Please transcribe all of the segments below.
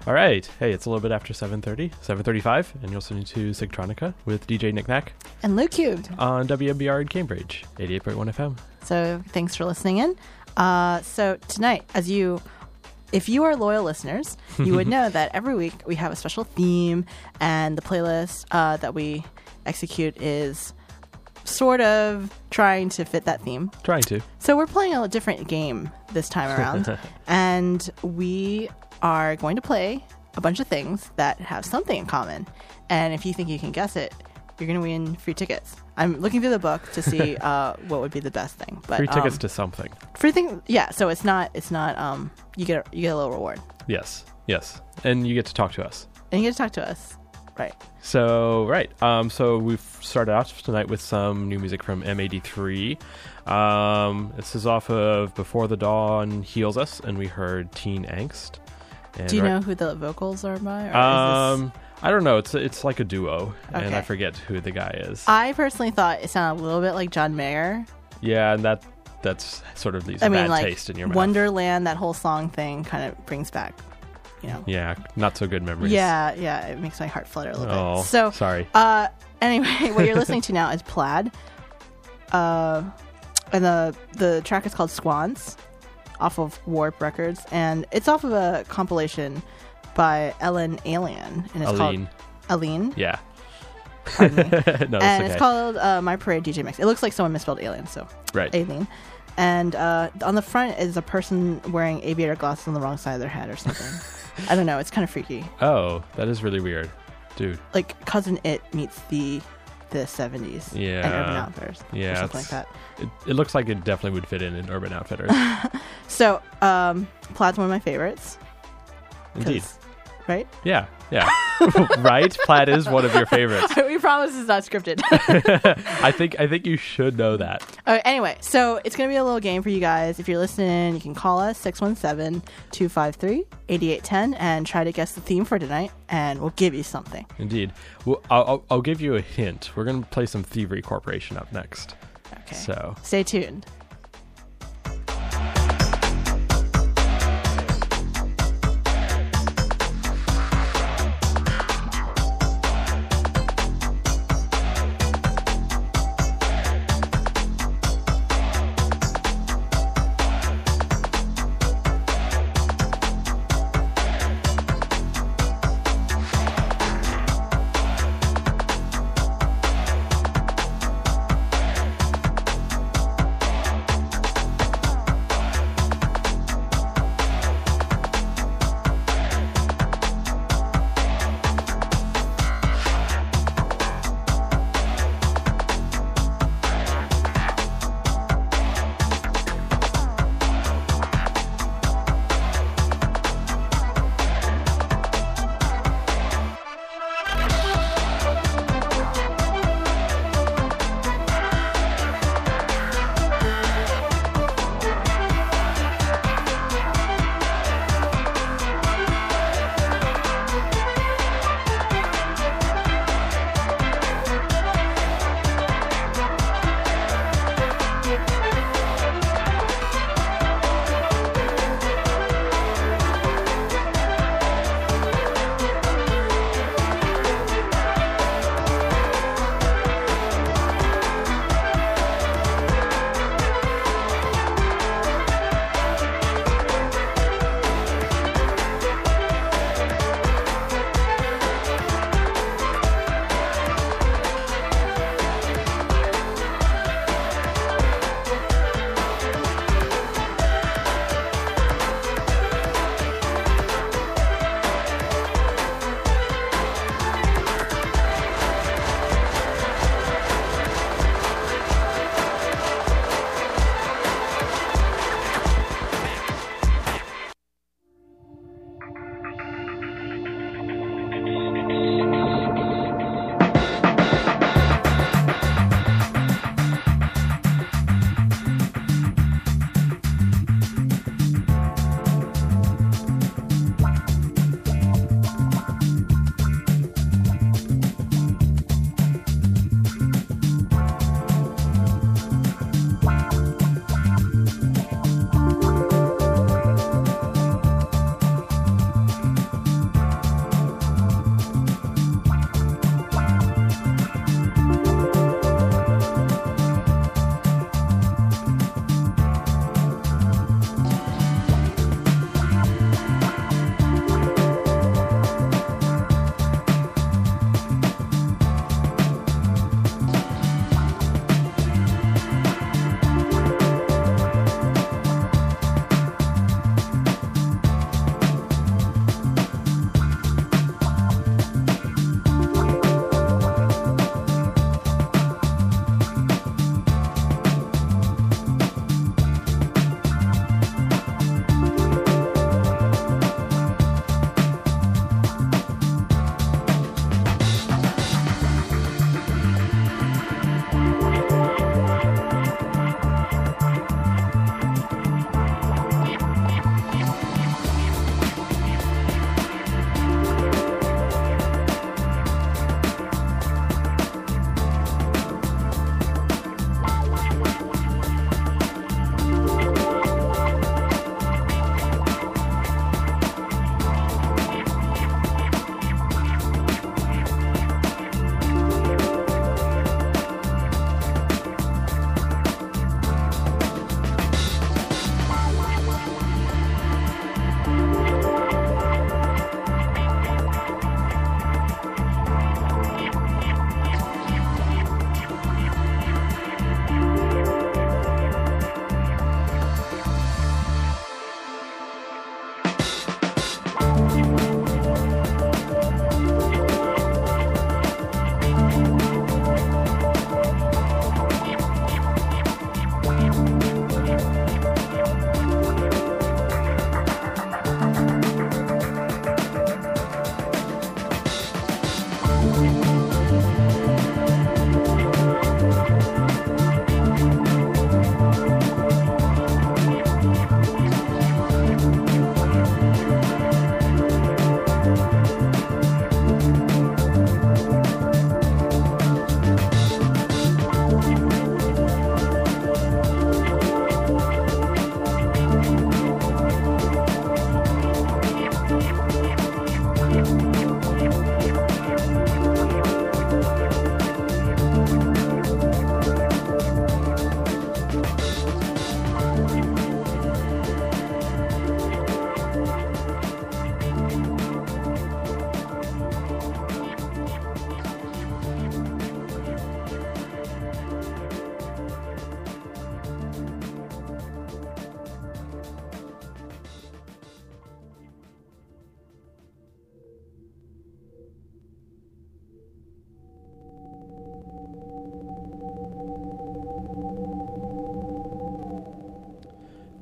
All right. Hey, it's a little bit after 7:30, 7:35, and you're listening to Sigtronica with DJ Nick Knack And Luke Cubed on WMBR in Cambridge, 88.1 FM. So thanks for listening in. So tonight, if you are loyal listeners, you would know that every week we have a special theme, and the playlist that we execute is sort of trying to fit that theme. Trying to. So we're playing a different game this time around, and we are going to play a bunch of things that have something in common. And if you think you can guess it, you're going to win free tickets. I'm looking through the book to see what would be the best thing. But free tickets to something. Free thing, yeah. So it's not. You get a little reward. Yes, and you get to talk to us. And you get to talk to us, right? So right. So we've started out tonight with some new music from M83. This is off of Before the Dawn Heals Us, and we heard Teen Angst. And do you know who the vocals are by? Or I don't know. It's like a duo, Okay. and I forget who the guy is. I personally thought it sounded a little bit like John Mayer. Yeah, and that's sort of leaves a bad taste in your mouth. Wonderland, that whole song thing kind of brings back, Yeah, not so good memories. Yeah, it makes my heart flutter a little bit. Oh, So sorry. Anyway, what you're listening to now is Plaid. And the track is called Squans, off of Warp Records, and it's off of a compilation by Ellen Alien, and it's called Aline. Yeah. Pardon me. No, that's and okay. it's called My Parade DJ Mix. It looks like someone misspelled alien, so Right. Alien. And on the front is a person wearing aviator glasses on the wrong side of their head or something. I don't know. It's kind of freaky. Oh, that is really weird, dude. Like Cousin It meets the 70s. Yeah. And Urban Outfitters. Yeah, Or something like that. It looks like it definitely would fit in Urban Outfitters. So, Plaid's one of my favorites. Indeed. Right? Yeah. Right? Plaid is one of your favorites. We promise it's not scripted. I think you should know that. Anyway, so it's going to be a little game for you guys. If you're listening, you can call us 617-253-8810 and try to guess the theme for tonight, and we'll give you something. Indeed. Well, I'll give you a hint. We're going to play some Thievery Corporation up next. Okay. So stay tuned.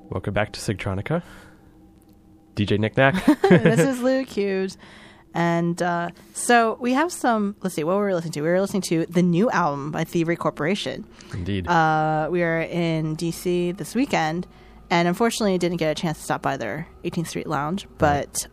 Welcome back to Sigtronica. DJ Nick Nack. This is Luke Hughes. And so we have some, let's see, what were we listening to? We were listening to the new album by Thievery Corporation. Indeed. We are in DC this weekend, and unfortunately didn't get a chance to stop by their 18th Street Lounge. But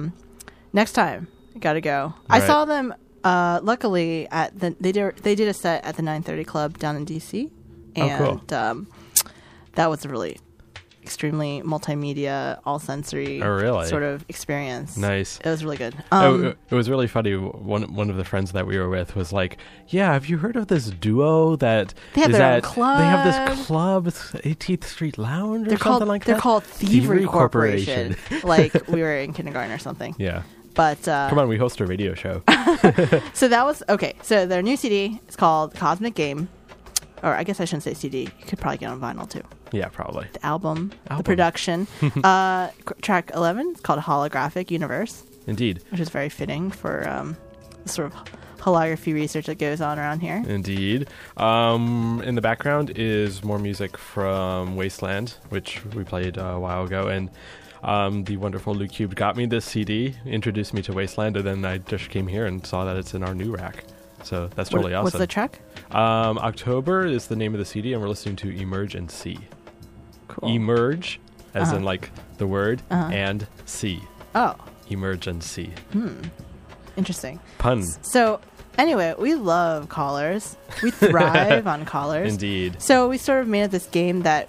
next time, got to go. Right. I saw them, luckily, at they did a set at the 930 Club down in DC. And cool. That was a really extremely multimedia, all-sensory sort of experience. Nice. It was really good. It was really funny. One of the friends that we were with was like, "Yeah, have you heard of this duo that they have their own club? They have this club, it's 18th Street Lounge or something like that." They're called Thievery Corporation. Like we were in kindergarten or something. Yeah. But come on, we host a radio show. So that was okay. So their new CD is called Cosmic Game. Or I guess I shouldn't say CD. You could probably get it on vinyl too. Yeah, probably. The album. The production. Track 11 is called Holographic Universe. Indeed. Which is very fitting for the sort of holography research that goes on around here. Indeed. In the background is more music from Wasteland, which we played a while ago. And the wonderful Luke Cube got me this CD, introduced me to Wasteland, and then I just came here and saw that it's in our new rack. So that's totally awesome. What's the track? October is the name of the CD, and we're listening to Emerge and See. Cool. Emerge, as in like the word, and see. Oh. Emerge and see. Interesting. Pun. So anyway, we love callers. We thrive on callers. Indeed. So we sort of made it this game that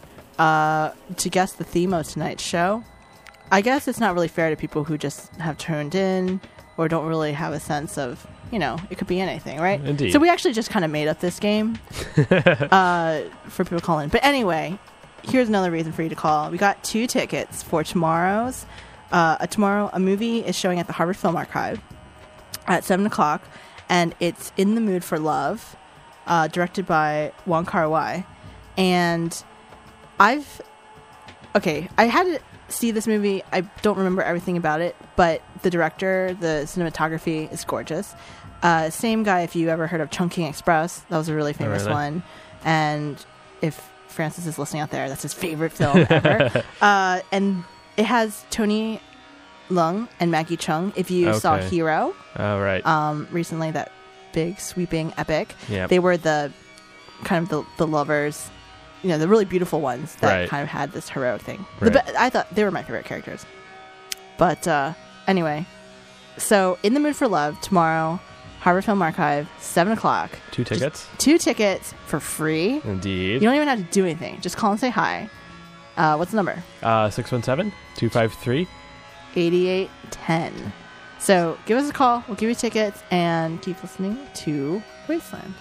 to guess the theme of tonight's show. I guess it's not really fair to people who just have tuned in or don't really have a sense of, it could be anything, right? Indeed. So we actually just kind of made up this game for people to call in. But anyway, here's another reason for you to call. We got 2 tickets for tomorrow's. Tomorrow, a movie is showing at the Harvard Film Archive at 7 o'clock, and it's In the Mood for Love, directed by Wong Kar-wai. And I had to see this movie. I don't remember everything about it, but the director, the cinematography is gorgeous. Same guy, if you ever heard of Chungking Express, that was a really famous one. And if Francis is listening out there, that's his favorite film ever. And it has Tony Leung and Maggie Cheung. If you saw Hero, recently, that big sweeping epic, they were the kind of the lovers, the really beautiful ones that kind of had this heroic thing. I thought they were my favorite characters. But anyway, so In the Mood for Love tomorrow, Harvard Film Archive, 7 o'clock. 2 tickets? 2 tickets for free. Indeed. You don't even have to do anything. Just call and say hi. What's the number? 617-253. 8810. So give us a call. We'll give you tickets and keep listening to Wasteland.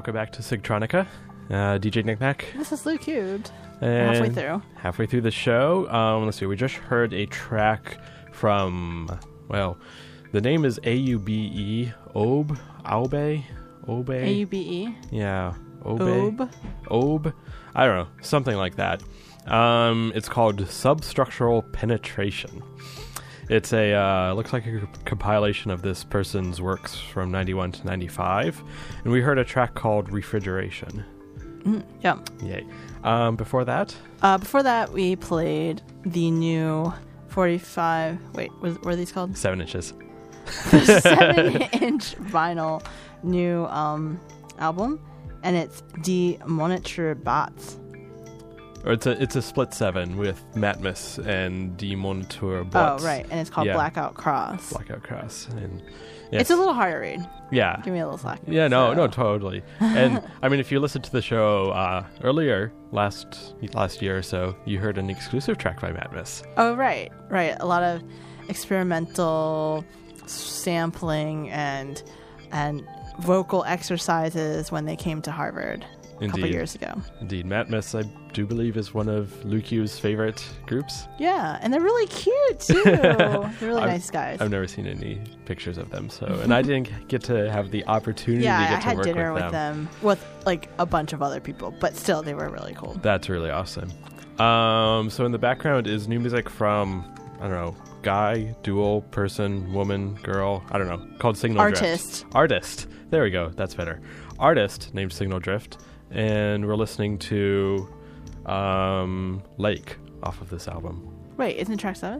welcome back to Sigtronica. DJ Knickknack. This is Lou Cubed. And Halfway through the show. Let's see, we just heard a track from, well, the name is AUBE, Obe, Aube, Obe. AUBE? Yeah, Obe. I don't know, something like that. It's called Substructural Penetration. It's looks like a compilation of this person's works from 91 to 95. And we heard a track called Refrigeration. Yeah. Yay. Before that? Before that, we played the new 45... Wait, what are these called? 7 inches. The 7-inch vinyl new album. And it's Die Monitor Bots. Or it's a split 7 with Matmus and Die Monitor Bots. Oh, right. And it's called Blackout Cross. Blackout Cross. And yes. It's a little hard to read. Yeah. Give me a little slack. Yeah, no, totally. And I mean, if you listened to the show earlier, last year or so, you heard an exclusive track by Matmus. Oh, right. A lot of experimental sampling and vocal exercises when they came to Harvard. A couple years ago. Indeed. Matmus, I do believe, is one of Luke's favorite groups. Yeah, and they're really cute, too. They're really nice guys. I've never seen any pictures of them, and I didn't get to have the opportunity to get to work with them. Yeah, I had dinner with them, with, like, a bunch of other people, but still, they were really cool. That's really awesome. So in the background is new music from, I don't know, guy, dual, person, woman, girl, I don't know, called Signal Drift. Artist. There we go. That's better. Artist named Signal Drift. And we're listening to Lake off of this album. Wait, isn't it track 7?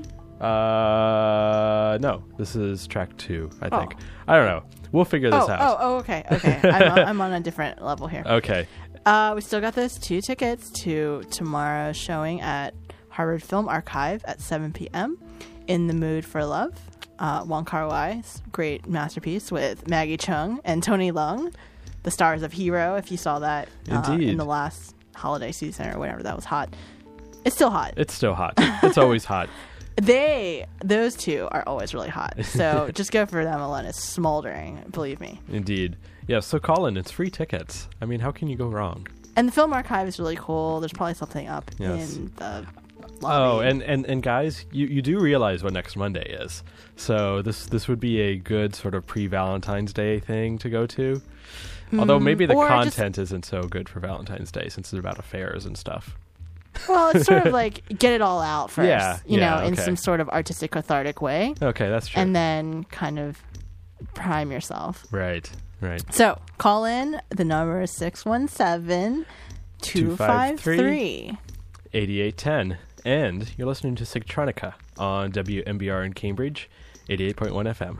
No, this is track 2, I think. I don't know. We'll figure this out. Okay. I'm on a different level here. Okay. We still got those 2 tickets to tomorrow's showing at Harvard Film Archive at 7 p.m. In the Mood for Love. Wong Kar-wai's great masterpiece with Maggie Cheung and Tony Leung. The stars of Hero, if you saw that in the last holiday season or whatever, that was hot. It's still hot. It's always hot. Those 2 are always really hot. So just go for them alone. It's smoldering, believe me. Indeed. Yeah, so call in. It's free tickets. I mean, how can you go wrong? And the Film Archive is really cool. There's probably something up in the lobby. Oh, and guys, you do realize what next Monday is. So this would be a good sort of pre-Valentine's Day thing to go to. Although maybe the content isn't so good for Valentine's Day since it's about affairs and stuff. Well, it's sort of like get it all out first, in some sort of artistic, cathartic way. Okay, that's true. And then kind of prime yourself. Right. So call in. The number is 617-253-8810. And you're listening to Sigtronica on WMBR in Cambridge, 88.1 FM.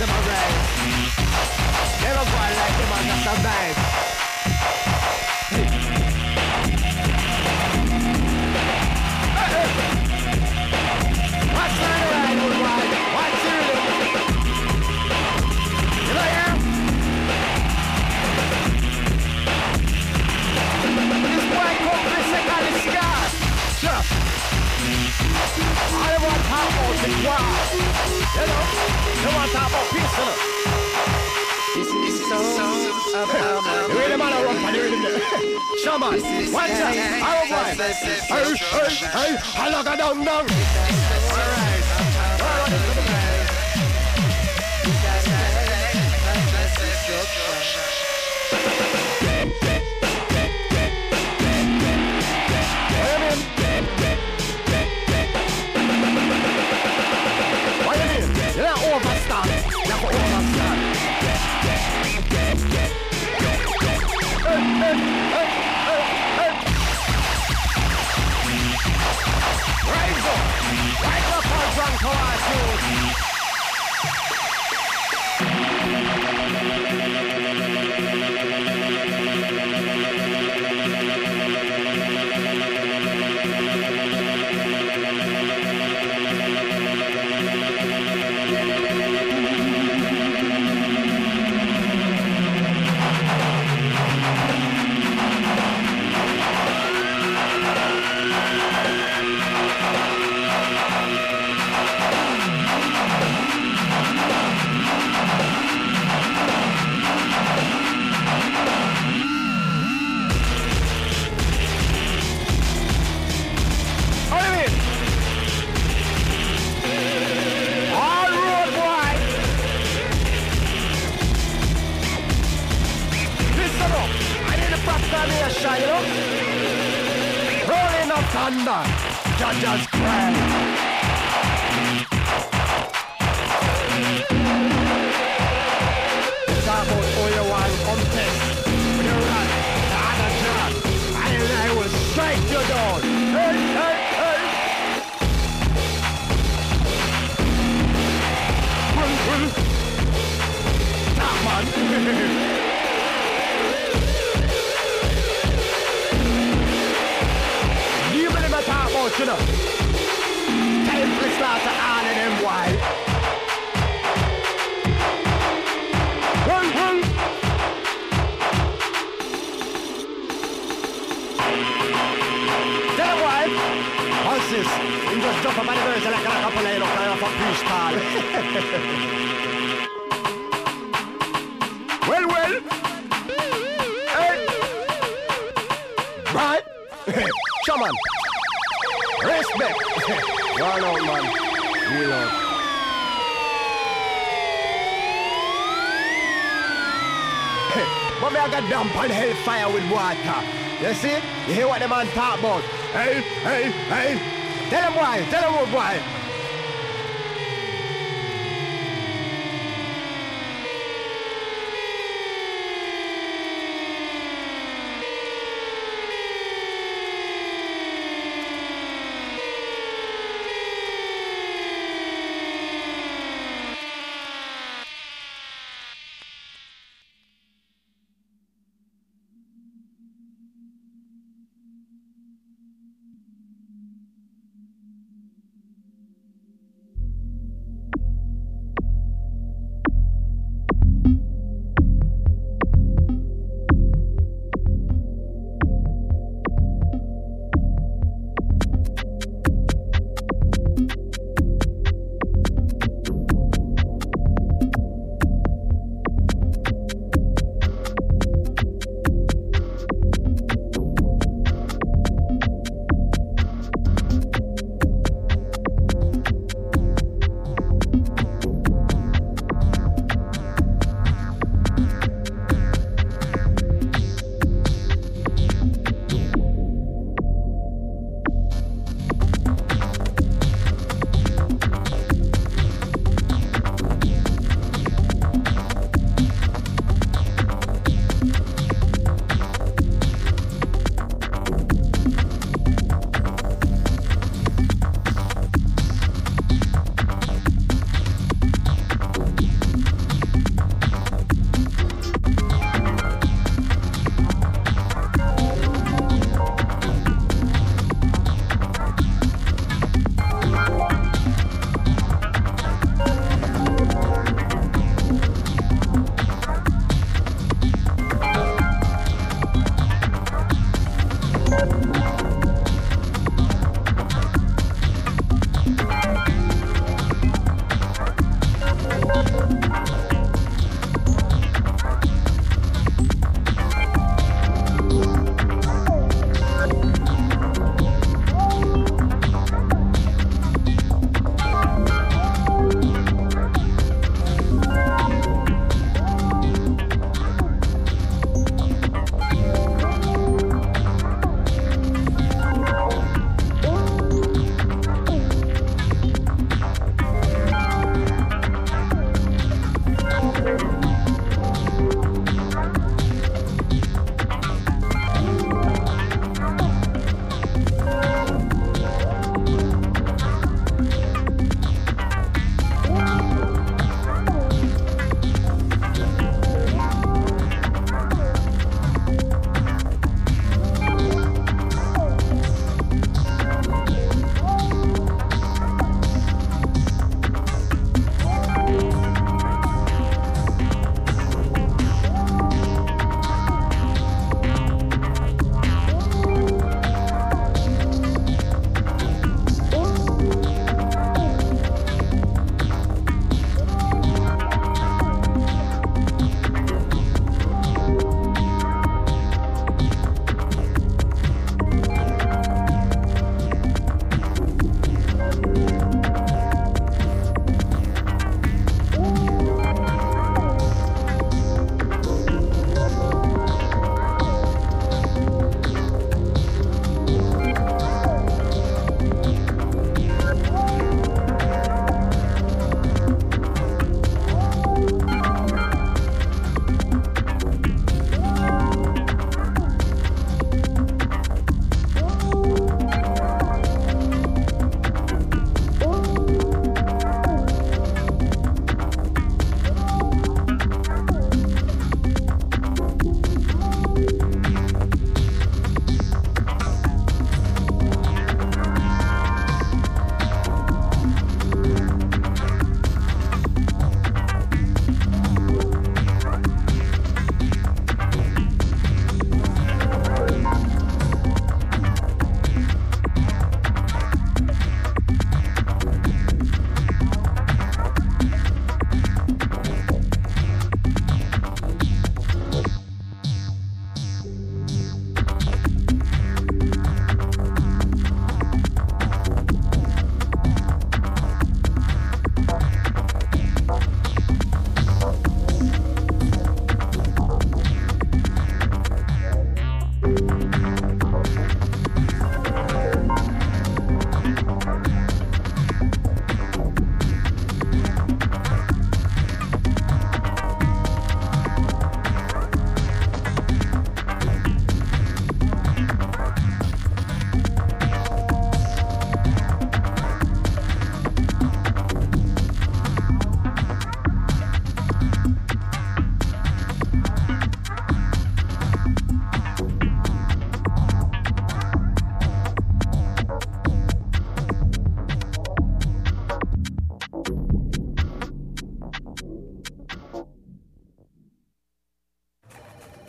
them a rise. Never go on like them and survive. What's on the right, old boy? What's the rhythm? You know here? This boy come to the second scar. Sure. I want to talk about the crowd. You know? You want to talk about peace, you know? This is so about the rhythm on the rump and the rhythm there. Shaman, watch out. Our boy. Hey, I look a down. Alright. What do you mean? You're not overstand. You're not overstand. Rise up our drunk horse. Rolling up thunder, judges cry. Talk about who you want contest. When you run the other job, I will strike you down. Hey. Talk, man. Talk about, you know. Time to start to all of them wide. Run. Tell them why. What's this? You just jump up on the birds like a couple of them kind of a preach call. Well. Hey. Right? Shaman. Respect. One out, man. Real out. But me I got damp and hellfire with water. You see? You hear what the man talk about? Hey. Tell him why. Tell him why.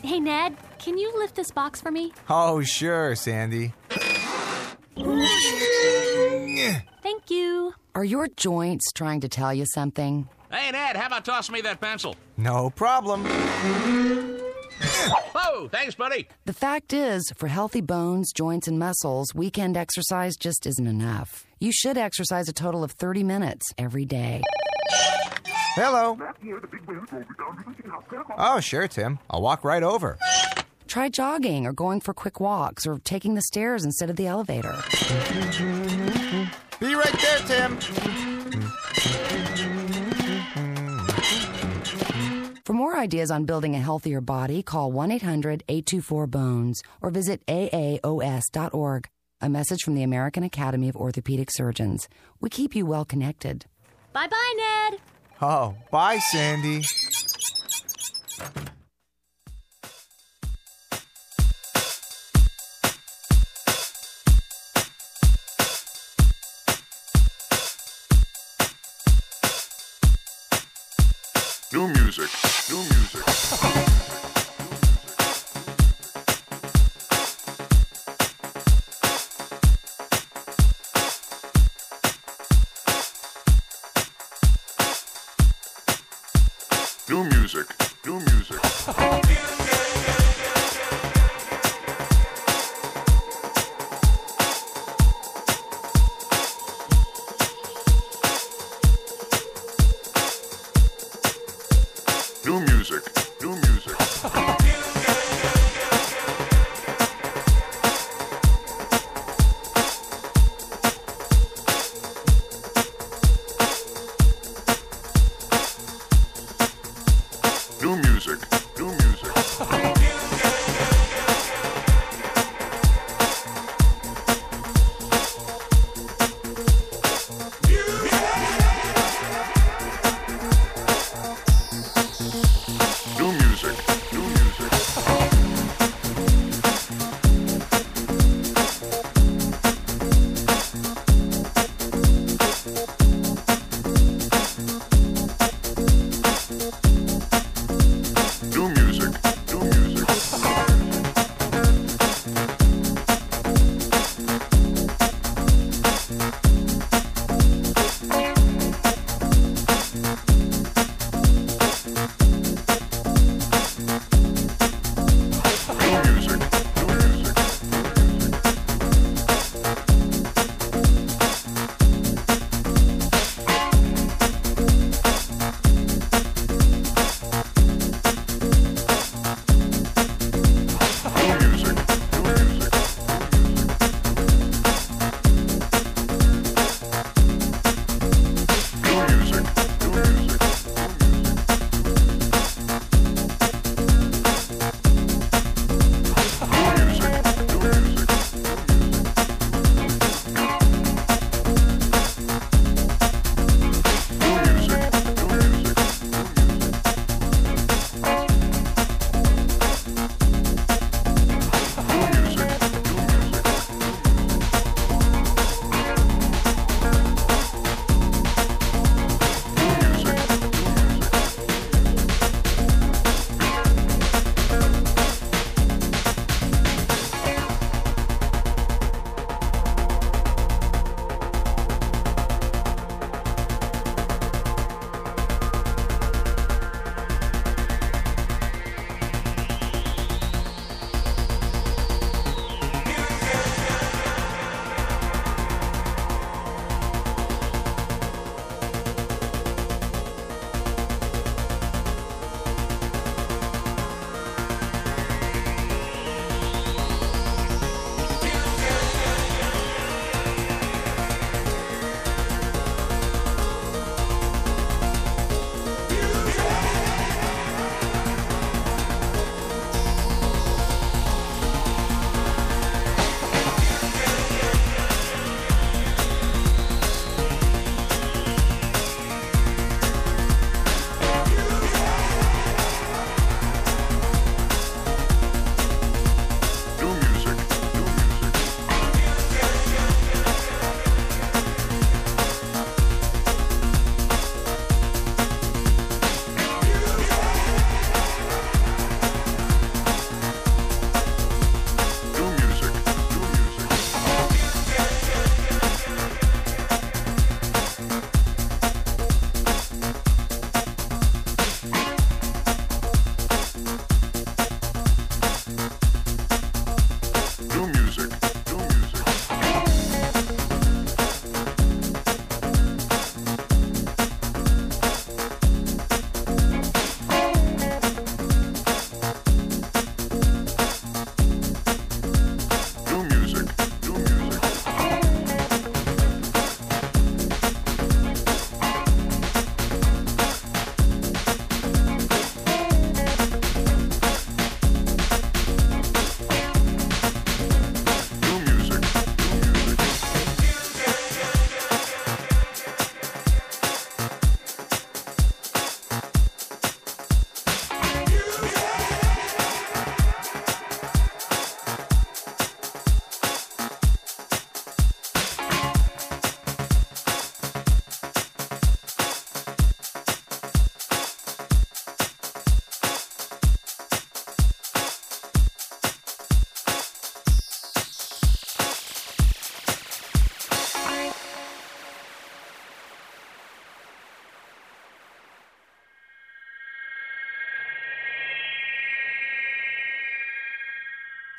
Hey, Ned, can you lift this box for me? Oh, sure, Sandy. Thank you. Are your joints trying to tell you something? Hey, Ned, how about tossing me that pencil? No problem. Oh, thanks, buddy. The fact is, for healthy bones, joints, and muscles, weekend exercise just isn't enough. You should exercise a total of 30 minutes every day. Hello. Oh, sure, Tim. I'll walk right over. Try jogging or going for quick walks or taking the stairs instead of the elevator. Be right there, Tim. For more ideas on building a healthier body, call 1-800-824-BONES or visit aaos.org. A message from the American Academy of Orthopedic Surgeons. We keep you well connected. Bye-bye, Ned. Oh, bye, Sandy. New music. New music. New music. New music. New music. New music. New music. New music.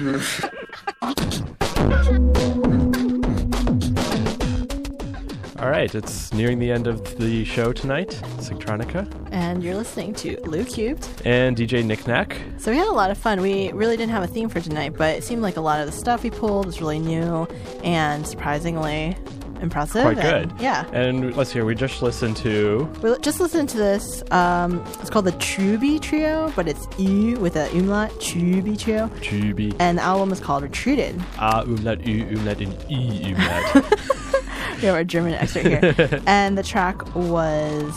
All right, it's nearing the end of the show tonight, Sigtronica, And you're listening to Lou Cubed. and DJ Knickknack. So we had a lot of fun. We really didn't have a theme for tonight, but it seemed like a lot of the stuff we pulled was really new and surprisingly impressive. Quite and- good. Yeah. And let's hear, we just listened to... We just listened to this. It's called the Truby Trio, but it's E with a umlaut. Truby Trio. Jubi. And the album is called Retreated. Umlaut, U, umlaut, and E, umlaut. Yeah, we're German expert here. And the track was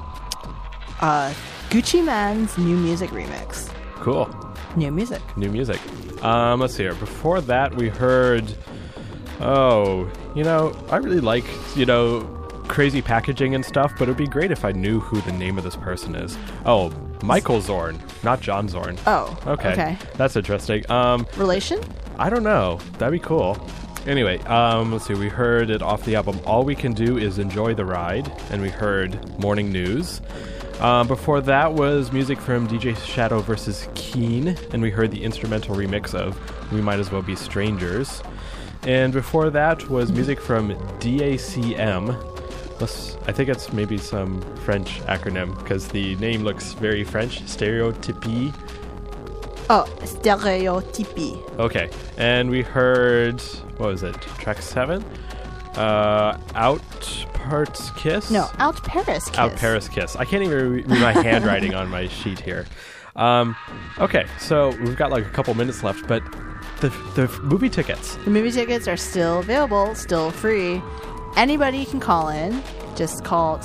Gucci Man's New Music remix. Cool. New music. New music. Let's see here. Before that, we heard... Oh, I really like, crazy packaging and stuff, but it'd be great if I knew who the name of this person is. Oh, Michael Zorn, not John Zorn. Oh, Okay. okay. That's interesting. Relation? I don't know. That'd be cool. Anyway, let's see. We heard it off the album All We Can Do Is Enjoy the Ride, and we heard Morning News. Before that was music from DJ Shadow vs. Keen, and we heard the instrumental remix of We Might As Well Be Strangers. And before that was music from DACM. I think it's maybe some French acronym, because the name looks very French. Stereotypie. Oh, Stereotypie. Okay, and we heard, what was it, track 7? Out Parts Kiss? No, Out Paris Kiss. Out Paris Kiss. I can't even read my handwriting on my sheet here. Okay, so we've got like a couple minutes left, but the movie tickets. The movie tickets are still available, still free. Anybody can call in. Just call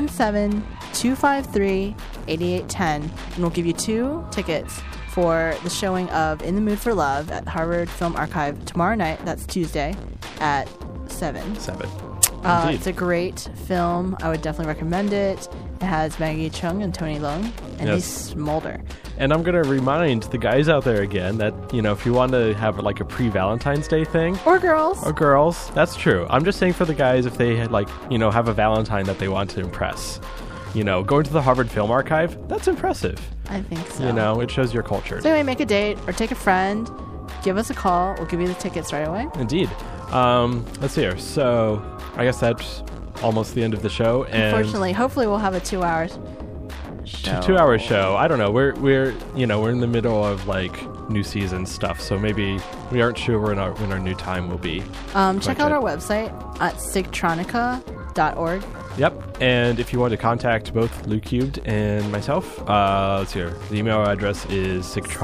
617-253-8810, and we'll give you 2 tickets for the showing of In the Mood for Love at Harvard Film Archive tomorrow night. That's Tuesday at 7. 7. It's a great film. I would definitely recommend it. It has Maggie Chung and Tony Leung and Yes. Lee Smolder. And I'm going to remind the guys out there again that, if you want to have like a pre-Valentine's Day thing, Or girls. or girls, that's true. I'm just saying for the guys, if they had have a Valentine that they want to impress, going to the Harvard Film Archive, that's impressive. I think so. It shows your culture. So anyway, make a date or take a friend. Give us a call. We'll give you the tickets right away. Indeed. Let's see here. So I guess that's almost the end of the show. And Unfortunately, hopefully we'll have a 2 hours show. 2-hour show. I don't know. We're in the middle of like new season stuff, so maybe we aren't sure when our new time will be. Check out our website at sigtronica.org. Yep. And if you want to contact both Lou Cubed and myself, let's see here. The email address is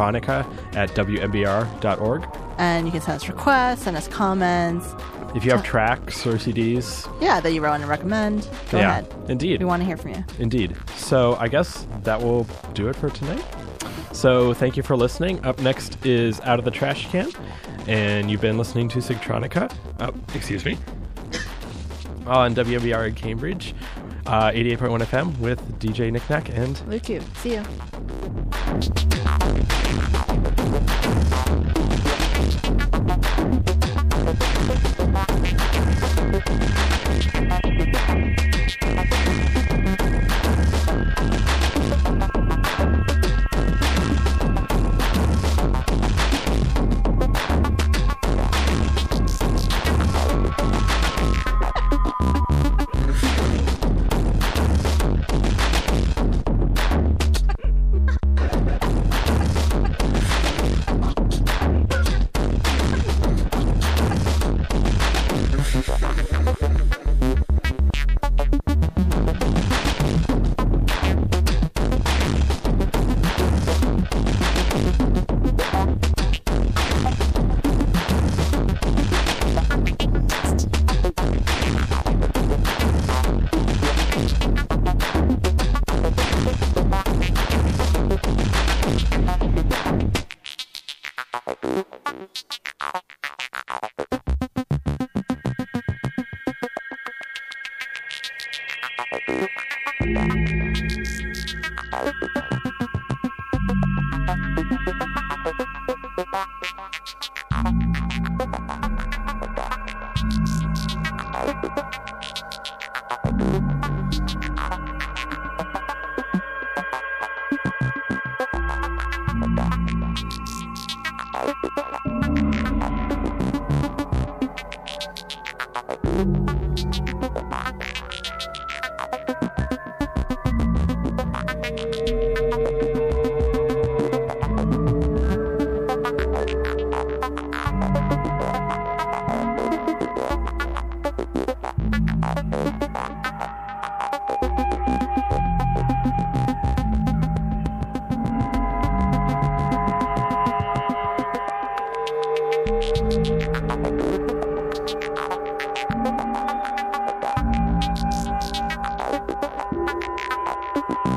sigtronica@wmbr.org. And you can send us requests, send us comments. If you have tracks or CDs, Yeah, that you want to recommend. Go yeah, ahead. indeed. We want to hear from you. Indeed. So I guess that will do it for tonight. So thank you for listening. Up next is Out of the Trash Can, and you've been listening to Sigtronica. Excuse me. On WMBR in Cambridge, 88.1 FM with DJ Knickknack and Lou Cube. See you. Thank you. Bye.